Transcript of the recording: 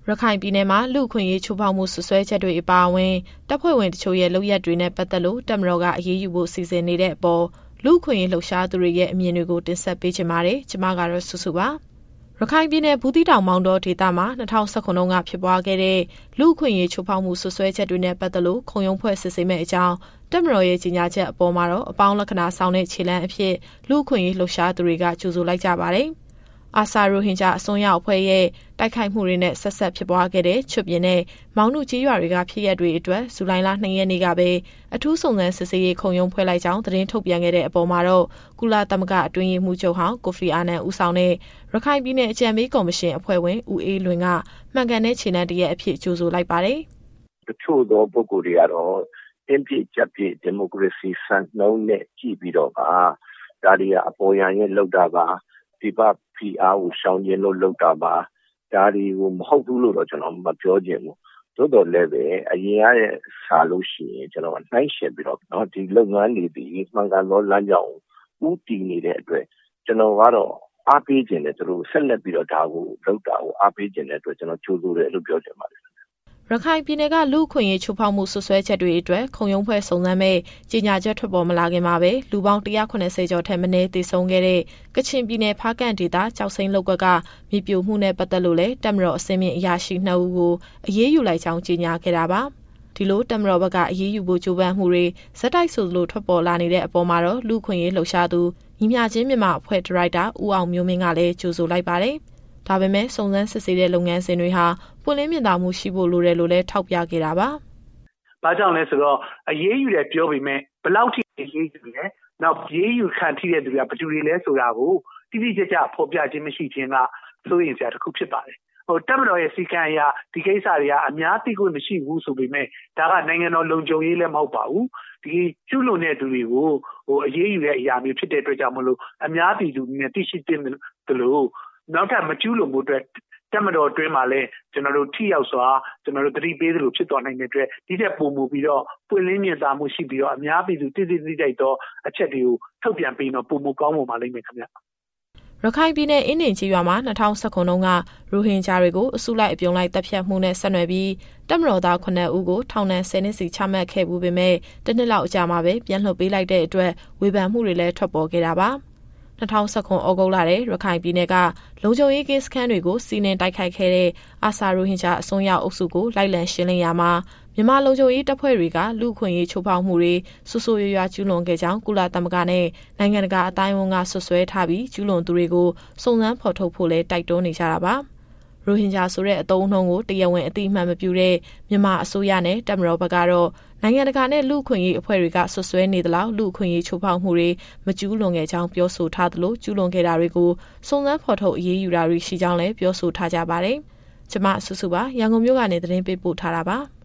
ခိုင်ပြည်နယ်မှာလူ့အခွင့်အရေးချိုးဖောက်မှုဆွဆွဲချက်တွေအပါအဝင်တပ်ဖွဲ့ဝင်တချို့ရဲ့လုပ်ရပ်တွေနဲ့ပတ်သက်လို့တပ်မတော်ကအရေးယူဖို့စီစဉ်နေတဲ့အပေါ်လူ့အခွင့်အရေးလှုပ်ရှားသူတွေရဲ့အမြင်တွေကိုတင်ဆက်ပေးချင်ပါတယ်။ကျွန်မကတော့စုစုပါ။ရခိုင်ပြည်နယ်ဘူးသီးတောင်မောင်တောဒေသမှာ2019ခုနှစ်ကဖြစ်ပွားခဲ့တဲ့လူ့အခွင့်အရေးချိုးဖောက်မှုဆွဆွဲချက်တွေနဲ့ပတ်သက်လို့ခုံရုံးဖွဲ့စစ်ဆေးမဲ့အကြောင်းတပ်မတော်ရဲ့ကြေညာချက်အပေါ်မှာတော့အပေါင်းလက္ခဏာဆောင်တဲ့ခြေလှမ်းအဖြစ်လူ့အခွင့်အရေးလှုပ်ရှားသူတွေကကြိုဆိုလိုက်ကြပါတယ်။အာဆာရိုဟင်ဂျာအစွန်းရောက်အဖွဲ့ရဲ့တိုက်ခိုက်မှုတွေနဲ့ဆက်ဆက်ဖြစ်ပွားခဲ့တဲ့ချွတ်ပြင်နဲ့မောင်နုကျေးရွာတွေကဖြစ်ရပ်တွေအတွက်ဇူလိုင်လ2ရက်နေ့ကပဲအထူးစုံစမ်းစစ်ဆေးရေးခုံရုံးဖွဲ့လိုက်ကြောင်းသတင်းထုတ်ပြန်ခဲ့တဲ့အပေါ်မှာတော့ကုလသမဂ္ဂအတွင်းရေးမှူးချုပ်ဟောင်းကိုဖီအာနန်ဦးဆောင်တဲ့ရခိုင်ပြည်နယ်အကြံပေးကော်မရှင်အဖွဲ့ဝင်ဦးအေးလွင်ကမှန်ကန်တဲ့ခြေလှမ်းတရက်အဖြစ်ကြိုဆိုလိုက်ပါတယ်။တချို့သောပုဂ္ဂိုလ်တွေကတော့အပြည့်ကြပ်ပြည့်ဒီမိုကရေစီစံနှုန်းနဲ့ကြည့်ပြီးတော့ဒါတွေကအပေါ်ယံရဲ့လောက်တာပါဒီပဖီအားကိုရှောင်ကျဉ်လို့လောက်တာပါဒါတွေကိုမဟုတ်ဘူးလို့တော့ကျွန်တော်မပြောချင်ဘူးသို့တော်လည်းပဲအရင်ကစားလို့ရှိရင်ကျွန်တော်နှိုင်းရှင်ပြီးတော့ဒီလုပ်ငန်းတွေဒီမှန်ကန်သောလမ်းကြောင်းဦးတည်နေတဲ့အတွက်ကျွန်တော်ကတော့အားပေးခြင်းနဲ့သူတို့ဆက်လက်ပြီးတော့ဒါကိုလုပ်တာကိုအားပေးခြင်းတဲ့အတွက်ကျွန်တော်ကြိုးစိုးတယ်လို့ပြောချင်ပါတယ်ရခိုင်ပြည်နယ်ကလူ့အခွင့်အရေးချိုးဖောက်မှုဆွဆွဲချက်တွေအတွက်ခုံရုံးဖွဲ့စုံစမ်းမဲ့ကြေညာချက်ထွက်ပေါ်မလာခင်မှာပဲလူပေါင်း190ကျော်ထက်မနည်းသေဆုံးခဲ့တဲ့ကချင်ပြည်နယ်ဖားကန့်ဒေသကြောက်စိမ်းလုပ်ကွက်ကမြေပြိုမှုနဲ့ပတ်သက်လို့လည်းတပ်မတော်အစင်းမြင့်အရာရှိ2ဦးကိုအရေးယူလိုက်ကြောင်းကြေညာခဲ့တာပါဒီလိုတပ်မတော်ဘက်ကအရေးယူဖို့ကြိုးပမ်းမှုတွေဇက်တိုက်ဆိုသလိုထွက်ပေါ်လာနေတဲ့အပေါ်မှာတော့လူ့အခွင့်အရေးလှုပ်ရှားသူညီမျှခြင်းမြန်မာအဖွဲ့ဒါရိုက်တာဦးအောင်မျိုးမင်းကလည်းကြိုဆိုလိုက်ပါတယ်ဒါပေမဲ့စုံစမ်းစစ်ဆေးတဲ့လုပ်ငန်းစဉ်တွေဟာပွင့်လင်းမြင်သာမှုရှိဖို့လိုတယ်လို့လည်းထောက်ပြခဲ့တာပါ။ဘာကြောင့်လဲဆိုတော့အရေးယူတယ်ပြောပေမဲ့ဘယ်လောက်ထိအရေးယူလဲ။နောက်ရေးယူခံထိတဲ့သူတွေကဘယ်သူတွေလဲဆိုတာကိုတိတိကျကျဖော်ပြခြင်းမရှိခြင်းကစိုးရိမ်စရာတစ်ခုဖြစ်ပါတယ်။တပ်မတော်ရဲ့စီကံအရာဒီကိစ္စတွေကအများသိခွင့်မရှိဘူးဆိုပေမဲ့ဒါကနိုင်ငံတော်လုံခြုံရေးလည်းမဟုတ်ပါဘူး။ဒီကျူးလွန်တဲ့သူတွေကိုအရေးယူတဲ့အရာမျိုးဖြစ်တဲ့အတွက်ကြောင့်မလို့အများပြည်သူနဲ့သိရှိတင်တယ်လို့နောက်ထပ်မကျူးလွန်မှုအတွက်တပ်မတော်အတွင်းမှာလည်းကျွန်တော်တို့ထိရောက်စွာကျွန်တော်တို့တတိပေးသလိုဖြစ်သွားနိုင်တဲ့အတွက်ဒီထက်ပိုမိုပြီးတော့ပွင့်လင်းမြင်သာမှုရှိပြီးတော့အများပြည်သူသိသိတိုက်သောအချက်တွေကိုထုတ်ပြန်ပြီးတော့ပိုမိုကောင်းမွန်ပါလိမ့်မယ်ခင်ဗျရခိုင်ပြည်နယ်အင်းဒင်ကြီးရွာမှာ2019ခုနှစ်ကရိုဟင်ဂျာတွေကိုအစုလိုက်အပြုံလိုက်တပ်ဖြတ်မှုနဲ့ဆက်နွယ်ပြီးတပ်မတော်သား9ဦးကိုထောင်ဒဏ်10နှစ်စီချမှတ်ခဲ့မှုပေမဲ့တစ်နှစ်လောက်အကြာမှာပဲပြန်လွှတ်ပေးလိုက်တဲ့အတွက်ဝေဖန်မှုတွေလည်းထွက်ပေါ်ခဲ့တာပါ2019ဩဂုတ်လထဲရခိုင်ပြည်နယ်ကလုံခြုံရေးကင်းစခန်းတွေကိုစီးနင်းတိုက်ခိုက်ခဲ့တဲ့အာဆာရိုဟင်ဂျာအစွန်းရောက်အုပ်စုကိုလိုက်လံရှင်းလင်းရာမှာမြန်မာလုံခြုံရေးတပ်ဖွဲ့တွေကလူ့အခွင့်အရေးချိုးဖောက်မှုတွေဆိုးဆိုးရွားရွားကျူးလွန်ခဲ့ကြောင်းကုလသမဂ္ဂနဲ့နိုင်ငံတကာအတိုင်းအဝန်ကဆွဆွဲထားပြီးကျူးလွန်သူတွေကိုစုံစမ်းဖော်ထုတ်ဖို့လည်းတိုက်တွန်းနေကြတာပါရိုဟင်ဂျာဆိုတဲ့အသုံးအနှုန်းကိုတရားဝင်အသိအမှတ်မပြုတဲ့မြန်မာအစိုးရနဲ့တပ်မတော်ဘက်ကတော့နိုင်ငံတကာနဲ့လူ့အခွင့်အရေးအဖွဲ့တွေကဆွဆွဲနေသလောက်လူ့အခွင့်အရေးချိုးဖောက်မှုတွေမကျူးလွန်ခဲ့ကြောင်းပြောဆိုထားသလိုကျူးလွန်ခဲ့တာတွေကိုစုံစမ်းဖော်ထုတ်အရေးယူတာတွေရှိကြောင်းလည်းပြောဆိုထားကြပါတယ်။ကျွန်မစုစုပါရန်ကုန်မြို့ကနေသတင်းပေးပို့ထားတာပါ။